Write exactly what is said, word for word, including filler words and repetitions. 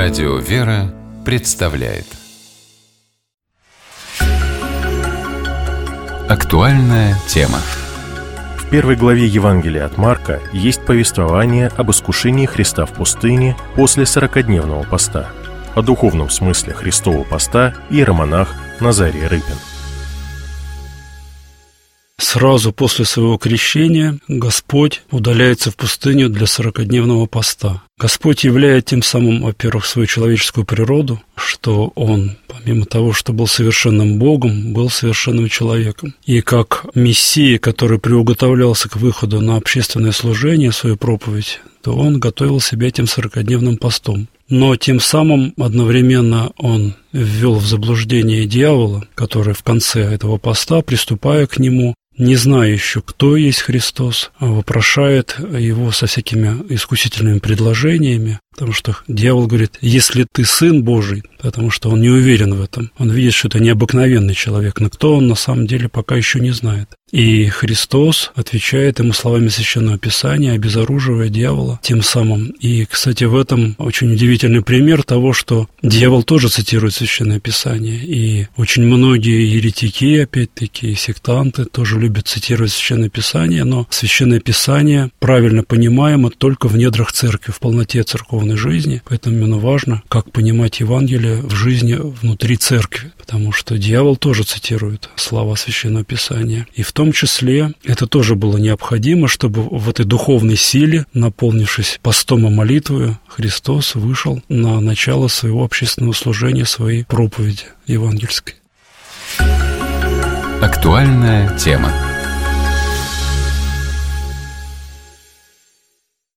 Радио «Вера» представляет актуальная тема. В первой главе Евангелия от Марка есть повествование об искушении Христа в пустыне после сорокадневного поста. О духовном смысле Христового поста иеромонах Назарий Рыпин. Сразу после своего крещения Господь удаляется в пустыню для сорокадневного поста. Господь являет тем самым, во-первых, свою человеческую природу, что Он, помимо того, что был совершенным Богом, был совершенным человеком. И как Мессия, который приуготовлялся к выходу на общественное служение, свою проповедь, то Он готовил себя этим сорокадневным постом. Но тем самым одновременно Он ввел в заблуждение дьявола, который в конце этого поста, приступая к нему, не зная еще, кто есть Христос, вопрошает его со всякими искусительными предложениями, потому что дьявол говорит: если ты Сын Божий, потому что он не уверен в этом, он видит, что это необыкновенный человек, но кто он на самом деле пока еще не знает. И Христос отвечает ему словами Священного Писания, обезоруживая дьявола тем самым. И, кстати, в этом очень удивительный пример того, что дьявол тоже цитирует Священное Писание, и очень многие еретики, опять-таки, сектанты тоже любят цитировать Священное Писание, но Священное Писание правильно понимаемо только в недрах церкви, в полноте церковной жизни, поэтому именно важно, как понимать Евангелие в жизни внутри церкви, потому что дьявол тоже цитирует слова Священного Писания, и в том числе это тоже было необходимо, чтобы в этой духовной силе, наполнившись постом и молитвой, Христос вышел на начало своего общественного служения, своей проповеди евангельской. Актуальная тема.